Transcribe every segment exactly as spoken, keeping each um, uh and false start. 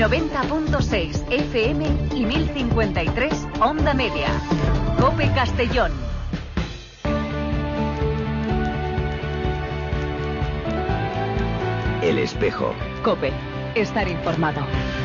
noventa punto seis F M y mil cincuenta y tres Onda Media. COPE Castellón. El Espejo. COPE. Estar informado.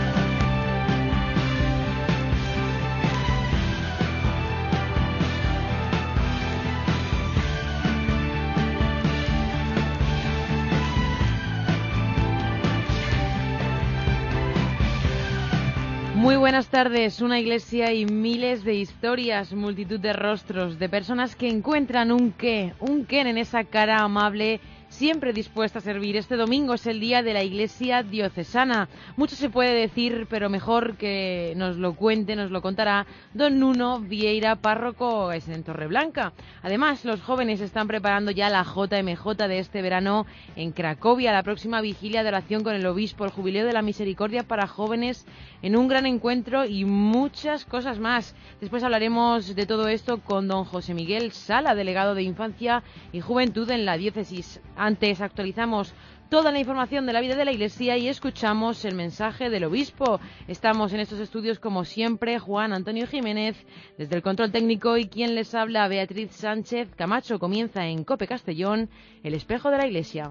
Muy buenas tardes. Una iglesia y miles de historias, multitud de rostros, de personas que encuentran un qué, un qué en esa cara amable, siempre dispuesta a servir. Este domingo es el día de la Iglesia Diocesana. Mucho se puede decir, pero mejor que nos lo cuente, nos lo contará don Nuno Vieira, párroco en Torreblanca. Además, los jóvenes están preparando ya la J M J de este verano en Cracovia, la próxima vigilia de oración con el obispo, el Jubileo de la Misericordia para jóvenes en un gran encuentro y muchas cosas más. Después hablaremos de todo esto con don José Miguel Sala, delegado de Infancia y Juventud en la diócesis. Antes actualizamos toda la información de la vida de la Iglesia y escuchamos el mensaje del obispo. Estamos en estos estudios como siempre, Juan Antonio Jiménez, desde el control técnico, y quien les habla, Beatriz Sánchez Camacho. Comienza en COPE Castellón, el espejo de la Iglesia.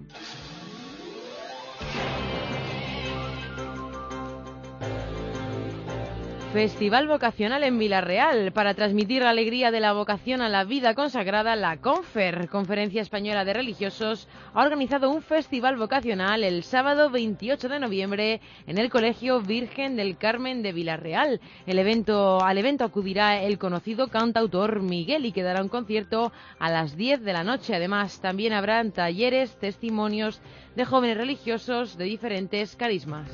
Festival vocacional en Vilarreal. Para transmitir la alegría de la vocación a la vida consagrada, la Confer, Conferencia Española de Religiosos, ha organizado un festival vocacional el sábado veintiocho de noviembre en el Colegio Virgen del Carmen de Vilarreal. El evento, al evento acudirá el conocido cantautor Miguel y quedará un concierto a las diez de la noche. Además, también habrán talleres, testimonios de jóvenes religiosos de diferentes carismas.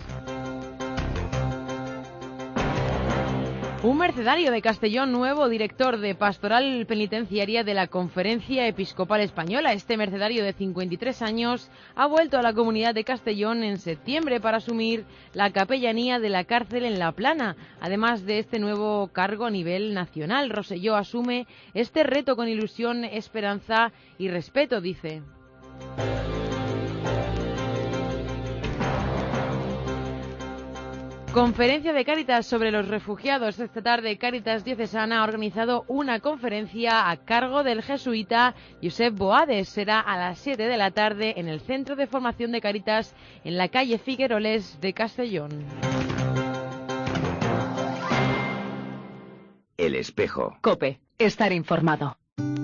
Un mercedario de Castellón, nuevo director de Pastoral Penitenciaria de la Conferencia Episcopal Española. Este mercedario de cincuenta y tres años ha vuelto a la comunidad de Castellón en septiembre para asumir la capellanía de la cárcel en La Plana. Además de este nuevo cargo a nivel nacional, Rosselló asume este reto con ilusión, esperanza y respeto, dice. Conferencia de Cáritas sobre los refugiados. Esta tarde Cáritas Diocesana ha organizado una conferencia a cargo del jesuita Josep Boades. Será a las siete de la tarde en el Centro de Formación de Cáritas en la calle Figueroles de Castellón. El Espejo. COPE. Estar informado.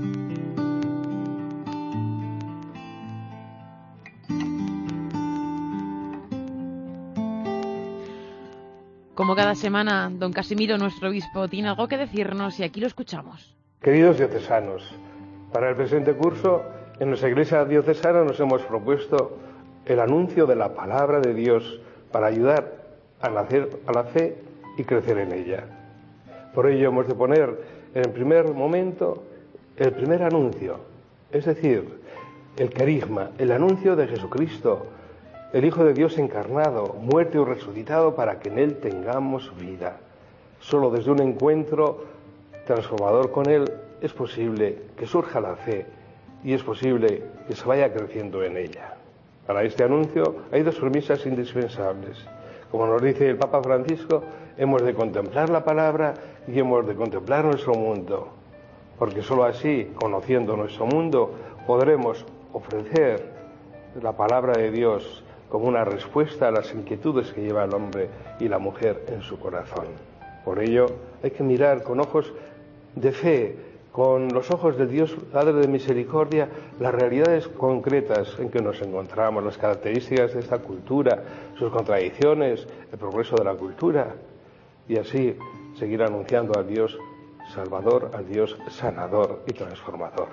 Como cada semana, don Casimiro, nuestro obispo, tiene algo que decirnos y aquí lo escuchamos. Queridos diocesanos, para el presente curso, en nuestra Iglesia Diocesana nos hemos propuesto el anuncio de la palabra de Dios para ayudar a nacer a la fe y crecer en ella. Por ello hemos de poner en el primer momento el primer anuncio, es decir, el carisma, el anuncio de Jesucristo, el Hijo de Dios encarnado, muerto y resucitado para que en Él tengamos vida. Solo desde un encuentro transformador con Él es posible que surja la fe y es posible que se vaya creciendo en ella. Para este anuncio hay dos premisas indispensables. Como nos dice el Papa Francisco, hemos de contemplar la palabra y hemos de contemplar nuestro mundo, porque solo así, conociendo nuestro mundo, podremos ofrecer la palabra de Dios como una respuesta a las inquietudes que lleva el hombre y la mujer en su corazón. Por ello, hay que mirar con ojos de fe, con los ojos del Dios Padre de Misericordia, las realidades concretas en que nos encontramos, las características de esta cultura, sus contradicciones, el progreso de la cultura, y así seguir anunciando al Dios Salvador, al Dios sanador y transformador.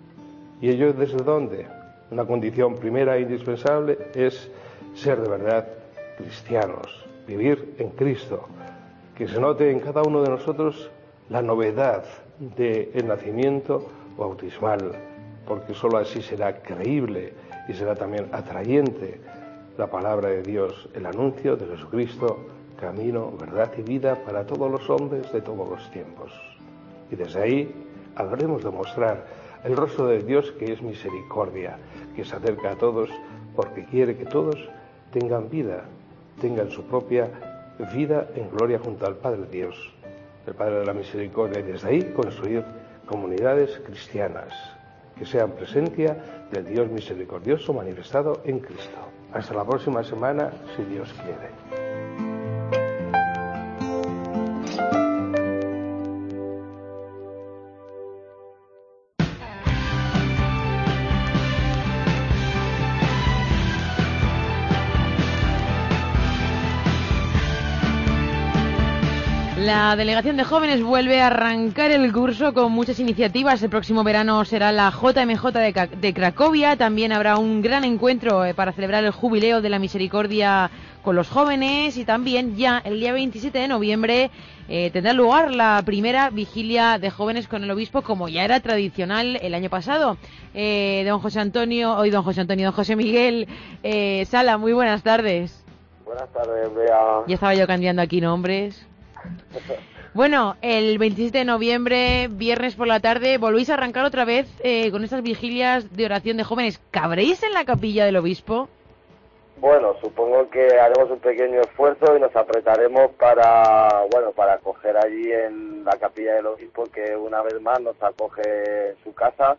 ¿Y ello desde dónde? Una condición primera e indispensable es ser de verdad cristianos, vivir en Cristo, que se note en cada uno de nosotros la novedad del nacimiento bautismal, porque sólo así será creíble y será también atrayente la palabra de Dios, el anuncio de Jesucristo, camino, verdad y vida para todos los hombres de todos los tiempos. Y desde ahí habremos de mostrar el rostro de Dios, que es misericordia, que se acerca a todos porque quiere que todos tengan vida, tengan su propia vida en gloria junto al Padre Dios, el Padre de la Misericordia, y desde ahí construir comunidades cristianas que sean presencia del Dios misericordioso manifestado en Cristo. Hasta la próxima semana, si Dios quiere. La Delegación de Jóvenes vuelve a arrancar el curso con muchas iniciativas. El próximo verano será la J M J de, de Cracovia. También habrá un gran encuentro eh, para celebrar el Jubileo de la Misericordia con los jóvenes. Y también ya el día veintisiete de noviembre eh, tendrá lugar la primera vigilia de jóvenes con el obispo, como ya era tradicional el año pasado. Eh, don José Antonio, hoy don José Antonio, don José Miguel eh, Sala, muy buenas tardes. Buenas tardes, Bea. Ya estaba yo cambiando aquí nombres. Bueno, el veintisiete de noviembre, viernes por la tarde, volvéis a arrancar otra vez eh, con estas vigilias de oración de jóvenes. ¿Cabréis en la capilla del obispo? Bueno, supongo que haremos un pequeño esfuerzo y nos apretaremos para, bueno, para acoger allí en la capilla del obispo, que una vez más nos acoge en su casa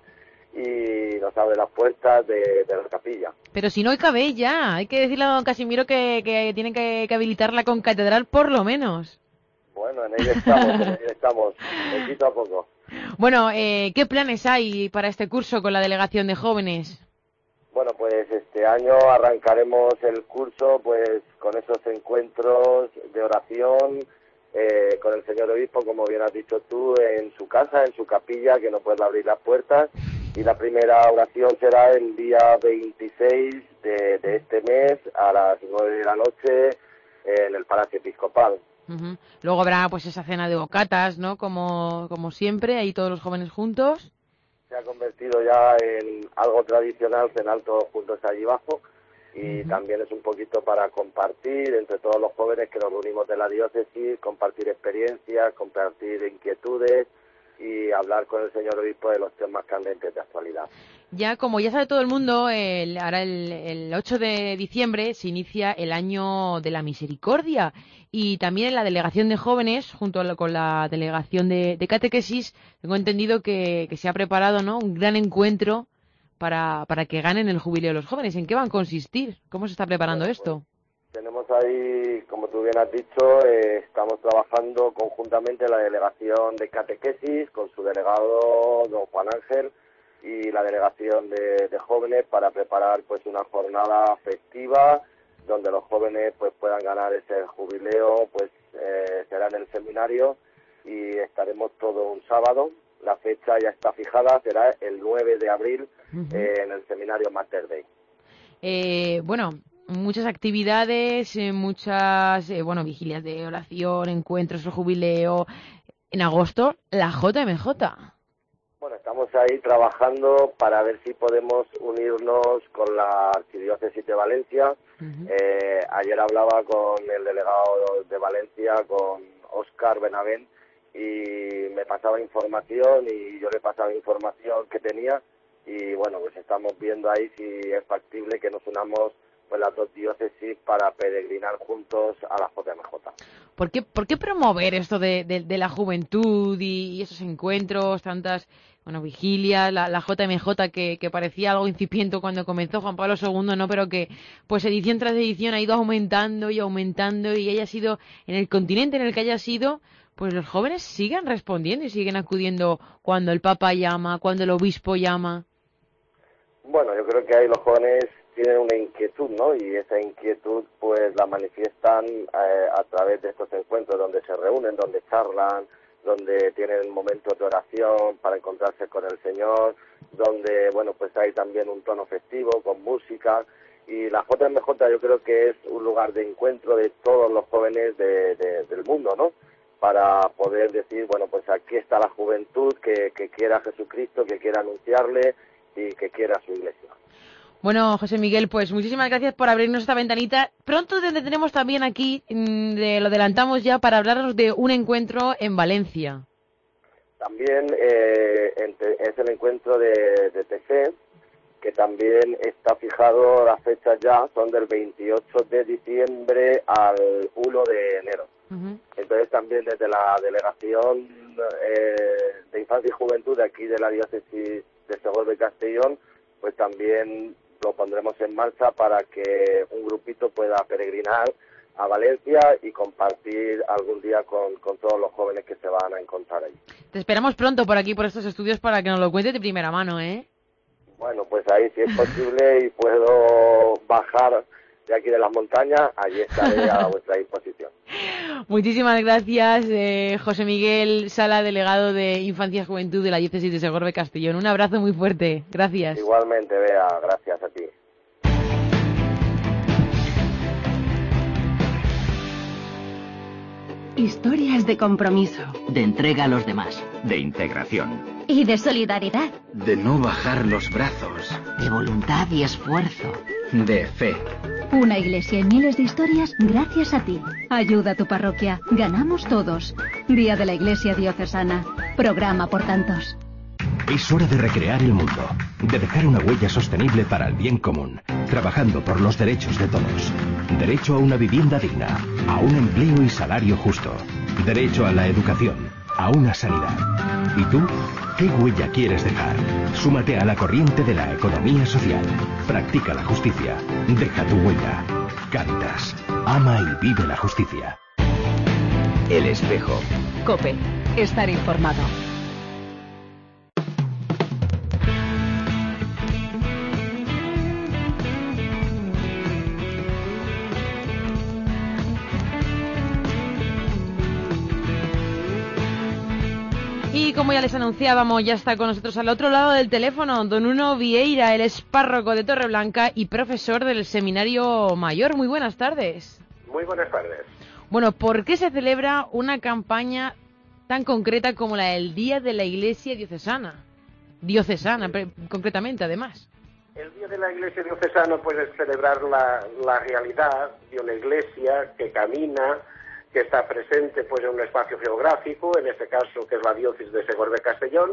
y nos abre las puertas de, de la capilla. Pero si no cabéis ya, hay que decirle a don Casimiro que, que tienen que, que habilitarla con catedral por lo menos. Bueno, en ello estamos, en ello estamos, poquito a poco. Bueno, eh, ¿qué planes hay para este curso con la Delegación de Jóvenes? Bueno, pues este año arrancaremos el curso pues con esos encuentros de oración eh, con el señor obispo, como bien has dicho tú, en su casa, en su capilla, que no puede abrir las puertas. Y la primera oración será el día veintiséis de, de este mes a las nueve de la noche en el Palacio Episcopal. Uh-huh. Luego habrá pues esa cena de bocatas, ¿no? Como, como siempre, ahí todos los jóvenes juntos. Se ha convertido ya en algo tradicional cenar todos juntos allí abajo, y uh-huh. también es un poquito para compartir entre todos los jóvenes que nos reunimos de la diócesis, compartir experiencias, compartir inquietudes y hablar con el señor obispo de los temas candentes de actualidad. Ya, como ya sabe todo el mundo, el, ahora el, el ocho de diciembre se inicia el año de la misericordia, y también en la Delegación de Jóvenes, junto a la, con la Delegación de, de Catequesis, tengo entendido que, que se ha preparado, ¿no?, un gran encuentro para, para que ganen el jubileo los jóvenes. ¿En qué va a consistir? ¿Cómo se está preparando bueno, esto? Pues, tenemos ahí, como tú bien has dicho, eh, estamos trabajando conjuntamente la Delegación de Catequesis con su delegado, don Juan Ángel, y la Delegación de, de Jóvenes para preparar pues una jornada festiva donde los jóvenes pues puedan ganar ese jubileo. Pues eh, será en el seminario y estaremos todo un sábado. La fecha ya está fijada, será el nueve de abril uh-huh. eh, en el seminario Mater Dei. Eh, bueno, muchas actividades, eh, muchas eh, bueno vigilias de oración, encuentros, el jubileo. En agosto, la J M J. Bueno, estamos ahí trabajando para ver si podemos unirnos con la Archidiócesis de Valencia. Uh-huh. Eh, ayer hablaba con el delegado de Valencia, con Óscar Benavent, y me pasaba información y yo le pasaba información que tenía, y bueno, pues estamos viendo ahí si es factible que nos unamos pues las dos diócesis para peregrinar juntos a la J M J. ¿Por qué, por qué promover esto de, de, de la juventud y, y esos encuentros, tantas bueno vigilias, la, la J M J que, que parecía algo incipiente cuando comenzó Juan Pablo segundo, ¿no? Pero que pues edición tras edición ha ido aumentando y aumentando, y haya sido en el continente en el que haya sido, pues los jóvenes siguen respondiendo y siguen acudiendo cuando el Papa llama, cuando el obispo llama. Bueno, yo creo que ahí los jóvenes tienen una inquietud, ¿no? Y esa inquietud pues la manifiestan eh, a través de estos encuentros donde se reúnen, donde charlan, donde tienen momentos de oración para encontrarse con el Señor, donde, bueno, pues hay también un tono festivo con música. Y la J M J yo creo que es un lugar de encuentro de todos los jóvenes de, de, del mundo, ¿no? Para poder decir, bueno, pues aquí está la juventud que, que quiera a Jesucristo, que quiera anunciarle y que quiera a su iglesia. Bueno, José Miguel, pues muchísimas gracias por abrirnos esta ventanita. Pronto te tendremos también aquí, de, lo adelantamos ya, para hablarnos de un encuentro en Valencia. También eh, es el encuentro de, de T C, que también está fijado, las fechas ya son del veintiocho de diciembre al uno de enero. Uh-huh. Entonces también desde la Delegación eh, de Infancia y Juventud de aquí de la Diócesis de Segorbe y Castellón, pues también lo pondremos en marcha para que un grupito pueda peregrinar a Valencia y compartir algún día con, con todos los jóvenes que se van a encontrar allí. Te esperamos pronto por aquí, por estos estudios, para que nos lo cuentes de primera mano, ¿eh? Bueno, pues ahí si es posible y puedo bajar de aquí de las montañas, allí estaré a vuestra disposición. Muchísimas gracias, eh, José Miguel Sala, delegado de Infancia y Juventud de la Diócesis de Segorbe Castellón. Un abrazo muy fuerte. Gracias. Igualmente, Bea. Gracias a ti. Historias de compromiso. De entrega a los demás. De integración. Y de solidaridad. De no bajar los brazos. De voluntad y esfuerzo. De fe. Una iglesia y miles de historias gracias a ti. Ayuda a tu parroquia. Ganamos todos. Día de la Iglesia Diocesana. Programa por tantos. Es hora de recrear el mundo, de dejar una huella sostenible para el bien común, trabajando por los derechos de todos. Derecho a una vivienda digna, a un empleo y salario justo. Derecho a la educación, a una sanidad. ¿Y tú? ¿Qué huella quieres dejar? Súmate a la corriente de la economía social. Practica la justicia. Deja tu huella. Cáritas. Ama y vive la justicia. El Espejo. COPE. Estar informado. Y como ya les anunciábamos, ya está con nosotros al otro lado del teléfono don Nuno Vieira, él es párroco de Torreblanca y profesor del Seminario Mayor. Muy buenas tardes. Muy buenas tardes. Bueno, ¿por qué se celebra una campaña tan concreta como la del Día de la Iglesia Diocesana? Diocesana, sí. Concretamente, además. El Día de la Iglesia Diocesana pues es celebrar la, la realidad de una iglesia que camina, que está presente pues en un espacio geográfico, en este caso que es la diócesis de Segorbe Castellón,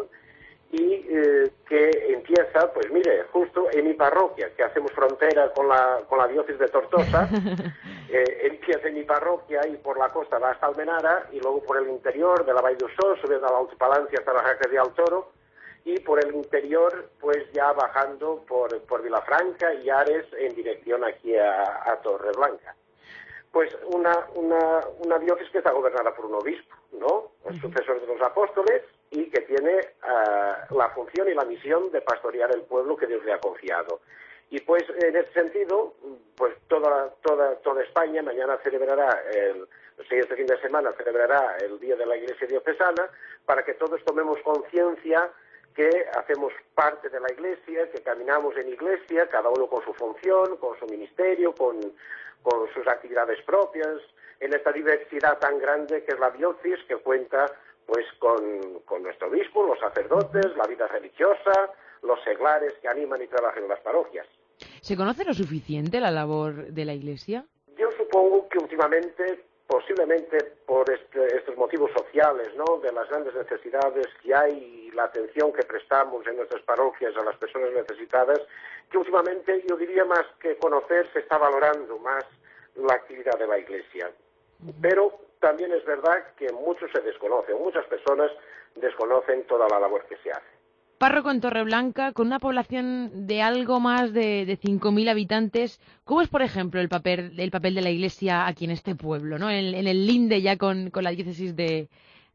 y eh, que empieza, pues mire, justo en mi parroquia, que hacemos frontera con la, con la diócesis de Tortosa, eh, empieza en mi parroquia y por la costa va hasta Almenara, y luego por el interior de la Vall d'Uixó, subiendo a la Altipalancia hasta la Jaca de Altoro, y por el interior, pues ya bajando por, por Vilafranca y Ares en dirección aquí a, a Torreblanca. Pues una, una, una diócesis que está gobernada por un obispo, ¿no? El sucesor de los apóstoles y que tiene uh, la función y la misión de pastorear el pueblo que Dios le ha confiado. Y pues en ese sentido, pues toda, toda, toda España mañana celebrará, el, sí, este fin de semana celebrará el Día de la Iglesia Diocesana para que todos tomemos conciencia que hacemos parte de la Iglesia, que caminamos en Iglesia, cada uno con su función, con su ministerio, con, con sus actividades propias, en esta diversidad tan grande que es la diócesis, que cuenta pues con, con nuestro obispo, los sacerdotes, la vida religiosa, los seglares que animan y trabajan en las parroquias. ¿Se conoce lo suficiente la labor de la Iglesia? Yo supongo que últimamente, posiblemente por este, estos motivos sociales, ¿no?, de las grandes necesidades que hay y la atención que prestamos en nuestras parroquias a las personas necesitadas, que últimamente yo diría más que conocer, se está valorando más la actividad de la Iglesia. Pero también es verdad que mucho se desconoce, muchas personas desconocen toda la labor que se hace. Párroco en Torreblanca, con una población de algo más de, de cinco mil habitantes, ¿cómo es, por ejemplo, el papel, el papel de la Iglesia aquí en este pueblo, ¿no? En, en el linde ya con, con la diócesis de,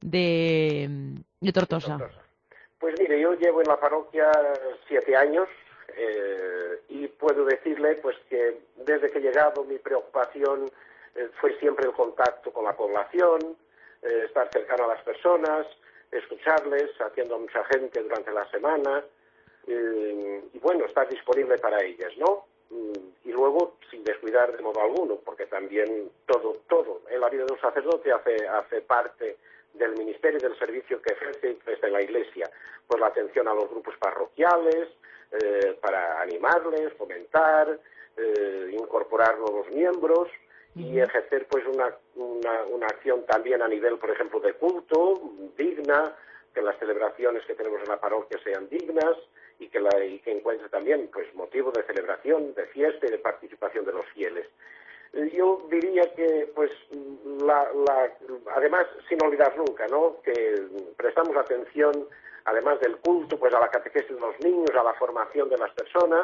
de, de Tortosa? de Tortosa. Pues mire, yo llevo en la parroquia siete años eh, y puedo decirle pues que desde que he llegado mi preocupación eh, fue siempre el contacto con la población, eh, estar cercano a las personas, escucharles, atiendo a mucha gente durante la semana eh, y bueno, estar disponible para ellas, ¿no? Y luego sin descuidar de modo alguno, porque también todo, todo en la vida de un sacerdote hace, hace parte del ministerio y del servicio que ejerce y presta en la Iglesia, pues la atención a los grupos parroquiales, eh, para animarles, fomentar, eh, incorporar nuevos miembros y ejercer pues una, una, una acción también a nivel, por ejemplo, de culto, digna, que las celebraciones que tenemos en la parroquia sean dignas y que, la, y que encuentre también pues motivo de celebración, de fiesta y de participación de los fieles. Yo diría que, pues, la, la, además, sin olvidar nunca, ¿no?, que prestamos atención, además del culto, pues a la catequesis de los niños, a la formación de las personas,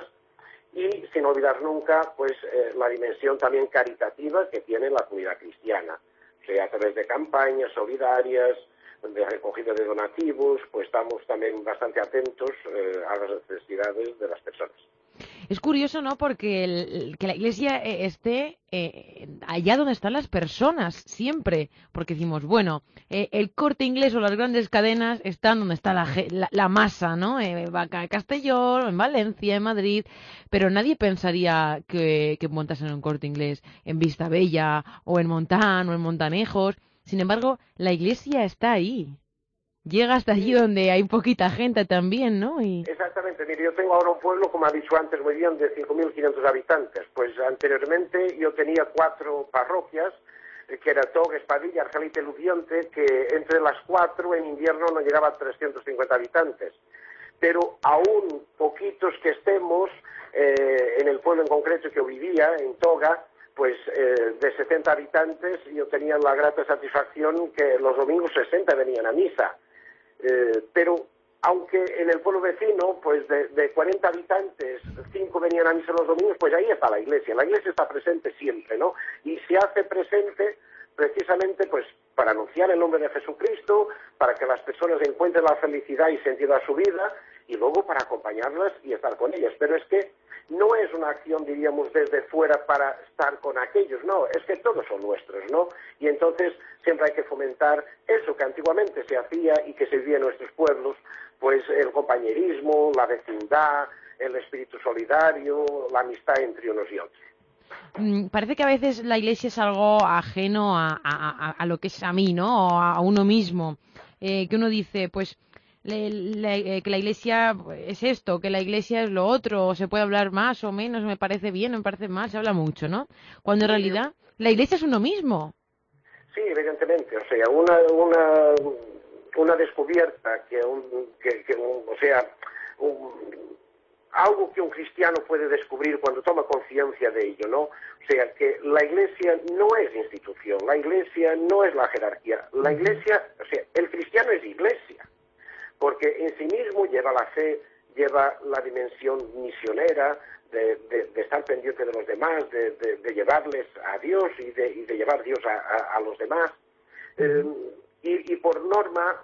y sin olvidar nunca, pues, eh, la dimensión también caritativa que tiene la comunidad cristiana, o sea, a través de campañas solidarias, de recogida de donativos, pues estamos también bastante atentos eh, a las necesidades de las personas. Es curioso, ¿no?, porque el, que la Iglesia esté eh, allá donde están las personas, siempre. Porque decimos, bueno, eh, el Corte Inglés o las grandes cadenas están donde está la, la, la masa, ¿no? Eh, va a Castellón, en Valencia, en Madrid. Pero nadie pensaría que, que montasen un Corte Inglés en Vistabella, o en Montán, o en Montanejos. Sin embargo, la Iglesia está ahí. Llega hasta allí donde hay poquita gente también, ¿no? Y... Exactamente. Mire, yo tengo ahora un pueblo, como ha dicho antes muy bien, de cinco mil quinientos habitantes. Pues anteriormente yo tenía cuatro parroquias, que era Toga, Espadilla, Argelita y Luciente, que entre las cuatro en invierno no llegaba a trescientos cincuenta habitantes. Pero aún poquitos que estemos, eh, en el pueblo en concreto que yo vivía, en Toga, pues eh, de setenta habitantes yo tenía la grata satisfacción que los domingos sesenta venían a misa. Eh, pero aunque en el pueblo vecino, pues de, de cuarenta habitantes, cinco venían a misa los domingos, pues ahí está la iglesia. La iglesia está presente siempre, ¿no? Y se hace presente precisamente pues para anunciar el nombre de Jesucristo, para que las personas encuentren la felicidad y sentido a su vida, y luego para acompañarlas y estar con ellas. Pero es que no es una acción, diríamos, desde fuera para estar con aquellos, no, es que todos son nuestros, ¿no? Y entonces siempre hay que fomentar eso que antiguamente se hacía y que se vivía en nuestros pueblos, pues el compañerismo, la vecindad, el espíritu solidario, la amistad entre unos y otros. Mm, parece que a veces la Iglesia es algo ajeno a, a, a, a lo que es a mí, ¿no? O a, a uno mismo, eh, que uno dice, pues... Le, le, que la Iglesia es esto, que la Iglesia es lo otro, o se puede hablar más o menos, me parece bien, me parece mal, se habla mucho, ¿no? Cuando en realidad la Iglesia es uno mismo. Sí, evidentemente, o sea, una una, una descubierta que, un, que, que un, o sea, un, algo que un cristiano puede descubrir cuando toma conciencia de ello, ¿no? O sea, que la Iglesia no es institución, la Iglesia no es la jerarquía, la Iglesia, o sea, el cristiano es Iglesia, porque en sí mismo lleva la fe, lleva la dimensión misionera de, de, de estar pendiente de los demás, de, de, de llevarles a Dios y de, y de llevar Dios a, a, a los demás. Eh, y, y por norma,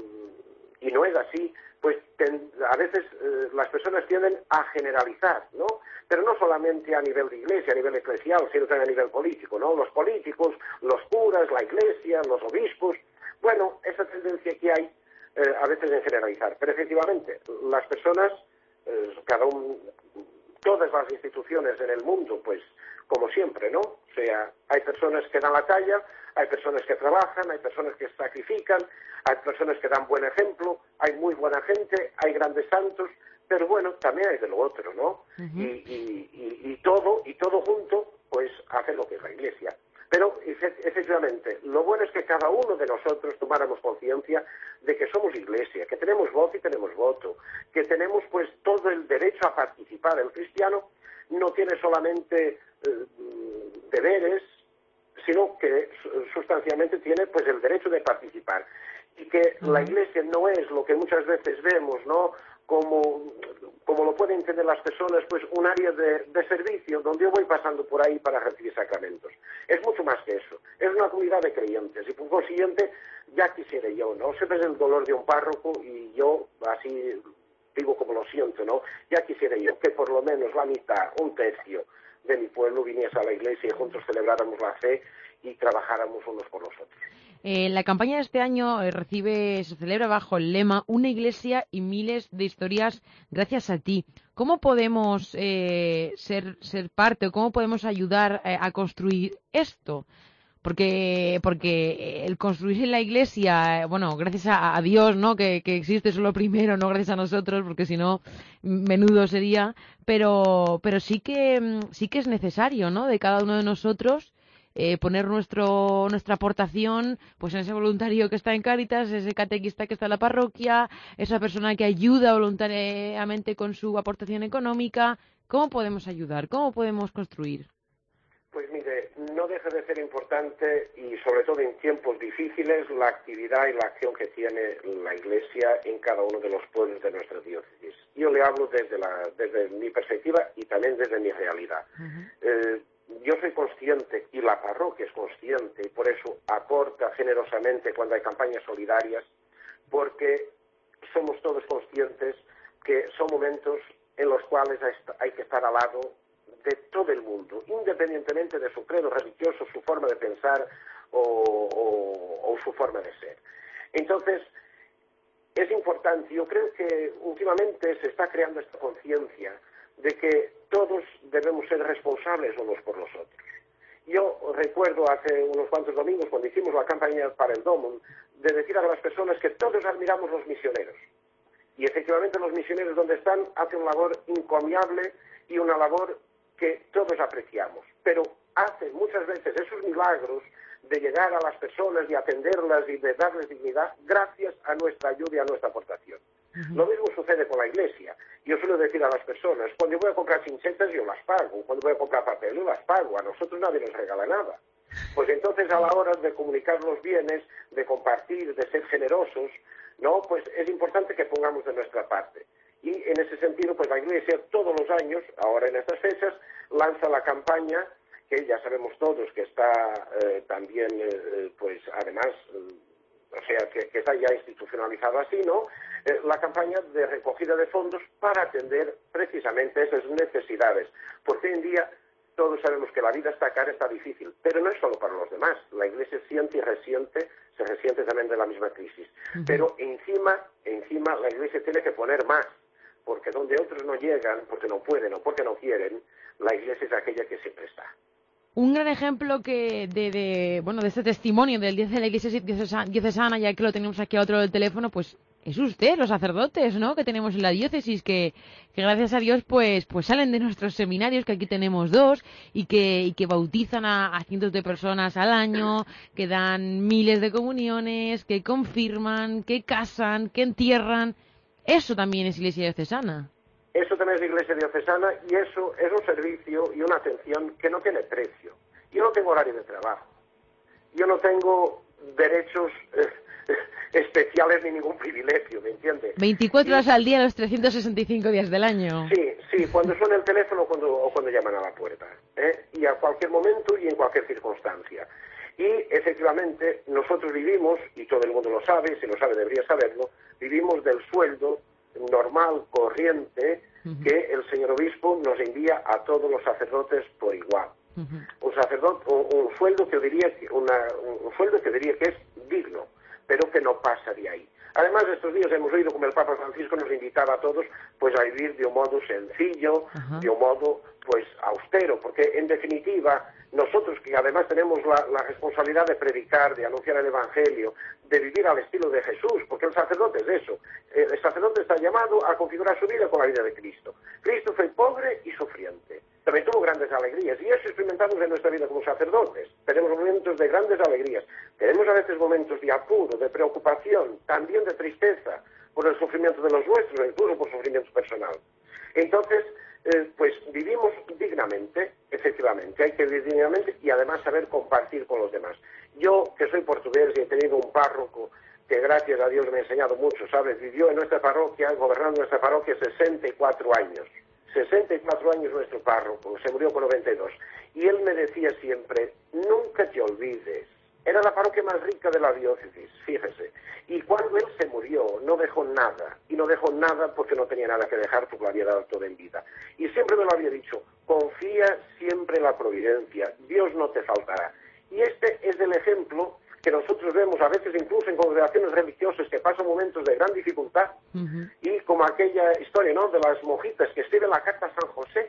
y no es así, pues ten, a veces eh, las personas tienden a generalizar, ¿no? Pero no solamente a nivel de iglesia, a nivel eclesial, sino también a nivel político, ¿no? Los políticos, los curas, la iglesia, los obispos, bueno, esa tendencia que hay Eh, a veces en generalizar, pero efectivamente las personas, eh, cada un, todas las instituciones en el mundo, pues como siempre, ¿no? O sea, hay personas que dan la talla, hay personas que trabajan, hay personas que sacrifican, hay personas que dan buen ejemplo, hay muy buena gente, hay grandes santos, pero bueno, también hay de lo otro, ¿no? Uh-huh. y, y, y, y todo, y todo junto, pues hace lo que es la Iglesia. Pero, efectivamente, lo bueno es que cada uno de nosotros tomáramos conciencia de que somos Iglesia, que tenemos voz y tenemos voto, que tenemos, pues, todo el derecho a participar. El cristiano no tiene solamente eh, deberes, sino que sustancialmente tiene, pues, el derecho de participar. Y que la Iglesia no es lo que muchas veces vemos, ¿no?, como, como lo pueden entender las personas, pues un área de, de servicio donde yo voy pasando por ahí para recibir sacramentos. Es mucho más que eso. Es una comunidad de creyentes y por consiguiente ya quisiera yo, ¿no? Siempre es el dolor de un párroco y yo así digo como lo siento, ¿no? Ya quisiera yo que por lo menos la mitad, un tercio de mi pueblo viniese a la iglesia y juntos celebráramos la fe y trabajáramos unos por los otros. Eh, la campaña de este año eh, recibe, se celebra bajo el lema Una iglesia y miles de historias gracias a ti. ¿Cómo podemos eh, ser, ser parte o cómo podemos ayudar eh, a construir esto? Porque porque el construir la iglesia, eh, bueno, gracias a, a Dios, ¿no? Que, que existe eso lo primero, no gracias a nosotros, porque si no, menudo sería. Pero pero sí que sí que es necesario, ¿no? De cada uno de nosotros. eh, poner nuestro nuestra aportación pues en ese voluntario que está en Cáritas, ese catequista que está en la parroquia, esa persona que ayuda voluntariamente con su aportación económica. ¿Cómo podemos ayudar? ¿Cómo podemos construir? Pues mire, no deja de ser importante, y sobre todo en tiempos difíciles, la actividad y la acción que tiene la Iglesia en cada uno de los pueblos de nuestra diócesis. Yo le hablo desde, la, desde mi perspectiva y también desde mi realidad. Uh-huh. eh, yo soy consciente, y la parroquia es consciente, y por eso aporta generosamente cuando hay campañas solidarias, porque somos todos conscientes que son momentos en los cuales hay que estar al lado de todo el mundo, independientemente de su credo religioso, su forma de pensar o, o, o su forma de ser. Entonces, es importante, yo creo que últimamente se está creando esta conciencia de que todos debemos ser responsables unos por los otros. Yo recuerdo hace unos cuantos domingos, cuando hicimos la campaña para el Domum, de decir a las personas que todos admiramos los misioneros. Y efectivamente los misioneros donde están hacen una labor encomiable y una labor que todos apreciamos, pero hacen muchas veces esos milagros de llegar a las personas, de atenderlas y de darles dignidad gracias a nuestra ayuda y a nuestra aportación. Uh-huh. Lo mismo sucede con la Iglesia. Yo suelo decir a las personas, cuando voy a comprar chinchetas yo las pago, cuando voy a comprar papel yo las pago, a nosotros nadie nos regala nada. Pues entonces a la hora de comunicar los bienes, de compartir, de ser generosos, no, pues es importante que pongamos de nuestra parte. Y en ese sentido, pues la Iglesia todos los años, ahora en estas fechas, lanza la campaña, que ya sabemos todos que está eh, también, eh, pues además, eh, o sea, que, que está ya institucionalizado así, ¿no? Eh, la campaña de recogida de fondos para atender precisamente esas necesidades. Porque hoy en día todos sabemos que la vida está cara, está difícil, pero no es solo para los demás. La Iglesia siente y resiente, se resiente también de la misma crisis. Uh-huh. Pero encima, encima la Iglesia tiene que poner más, porque donde otros no llegan, porque no pueden o porque no quieren, la Iglesia es aquella que siempre está. Un gran ejemplo que de, de bueno de este testimonio del diez de la Iglesia diocesana, ya que lo tenemos aquí al otro del teléfono, pues es usted, los sacerdotes, ¿no?, que tenemos en la diócesis, que, que gracias a Dios pues pues salen de nuestros seminarios, que aquí tenemos dos, y que y que bautizan a, a cientos de personas al año, que dan miles de comuniones, que confirman, que casan, que entierran. Eso también es Iglesia diocesana. Eso también es Iglesia diocesana, y eso es un servicio y una atención que no tiene precio. Yo no tengo horario de trabajo, yo no tengo derechos eh, especiales ni ningún privilegio, ¿me entiende? veinticuatro horas al día, los trescientos sesenta y cinco días del año. Sí, sí, cuando suena el teléfono cuando, o cuando llaman a la puerta, ¿eh? Y a cualquier momento y en cualquier circunstancia. Y efectivamente nosotros vivimos, y todo el mundo lo sabe, si lo sabe debería saberlo, vivimos del sueldo normal, corriente, uh-huh, que el señor obispo nos envía a todos los sacerdotes por igual. Uh-huh. Un sacerdote, un, un sueldo que diría que una, un sueldo que diría que es digno, pero que no pasa de ahí. Además, estos días hemos oído como el Papa Francisco nos invitaba a todos pues a vivir de un modo sencillo, uh-huh, de un modo pues austero, porque en definitiva nosotros que además tenemos la, la responsabilidad de predicar, de anunciar el Evangelio, de vivir al estilo de Jesús, porque el sacerdote es eso, el sacerdote está llamado a configurar su vida con la vida de Cristo. Cristo fue pobre y sufriente, también tuvo grandes alegrías, y eso experimentamos en nuestra vida como sacerdotes. Tenemos momentos de grandes alegrías, tenemos a veces momentos de apuro, de preocupación, también de tristeza por el sufrimiento de los nuestros, incluso por sufrimiento personal. Entonces, eh, pues vivimos dignamente, efectivamente, hay que vivir dignamente y además saber compartir con los demás. Yo, que soy portugués y he tenido un párroco que gracias a Dios me ha enseñado mucho, ¿sabes? Vivió en nuestra parroquia, gobernando nuestra parroquia sesenta y cuatro años. sesenta y cuatro años nuestro párroco, se murió con noventa y dos. Y él me decía siempre, nunca te olvides. Era la parroquia más rica de la diócesis, fíjese. Y cuando él se murió, no dejó nada. Y no dejó nada porque no tenía nada que dejar, porque lo había dado todo en vida. Y siempre me lo había dicho, confía siempre en la providencia, Dios no te faltará. Y este es el ejemplo que nosotros vemos a veces incluso en congregaciones religiosas que pasan momentos de gran dificultad, uh-huh, y como aquella historia, ¿no?, de las monjitas que escriben la carta a San José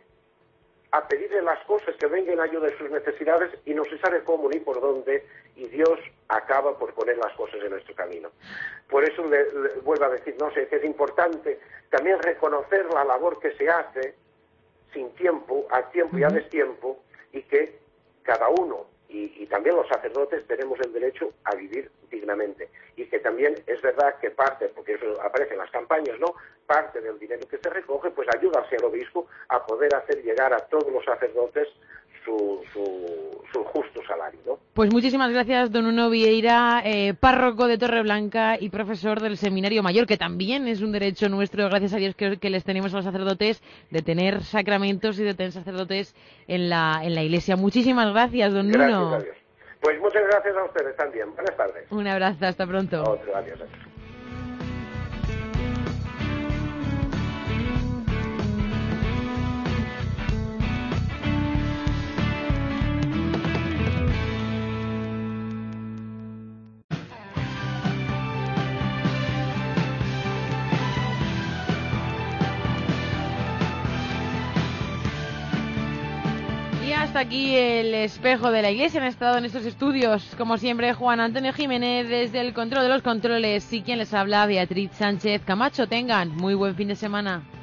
a pedirle las cosas que vengan en ayuda de sus necesidades y no se sabe cómo ni por dónde, y Dios acaba por poner las cosas en nuestro camino. Por eso le, le vuelvo a decir, no sé, que es importante también reconocer la labor que se hace sin tiempo, a tiempo, uh-huh, y a destiempo, y que cada uno, y, y también los sacerdotes tenemos el derecho a vivir dignamente. Y que también es verdad que parte, porque eso aparece en las campañas, ¿no? Parte del dinero que se recoge, pues ayuda al señor obispo a poder hacer llegar a todos los sacerdotes su, su, su justo salario, ¿no? Pues muchísimas gracias, don Nuno Vieira, eh, párroco de Torreblanca y profesor del Seminario Mayor, que también es un derecho nuestro, gracias a Dios, que, que les tenemos a los sacerdotes, de tener sacramentos y de tener sacerdotes en la, en la Iglesia. Muchísimas gracias, don Gracias Nuno. a Dios. Pues muchas gracias a ustedes también. Buenas tardes. Un abrazo, hasta pronto. Otro, adiós. adiós. Hasta aquí el espejo de la Iglesia. Han estado en estos estudios, como siempre, Juan Antonio Jiménez desde el control de los controles y quien les habla, Beatriz Sánchez Camacho. Tengan muy buen fin de semana.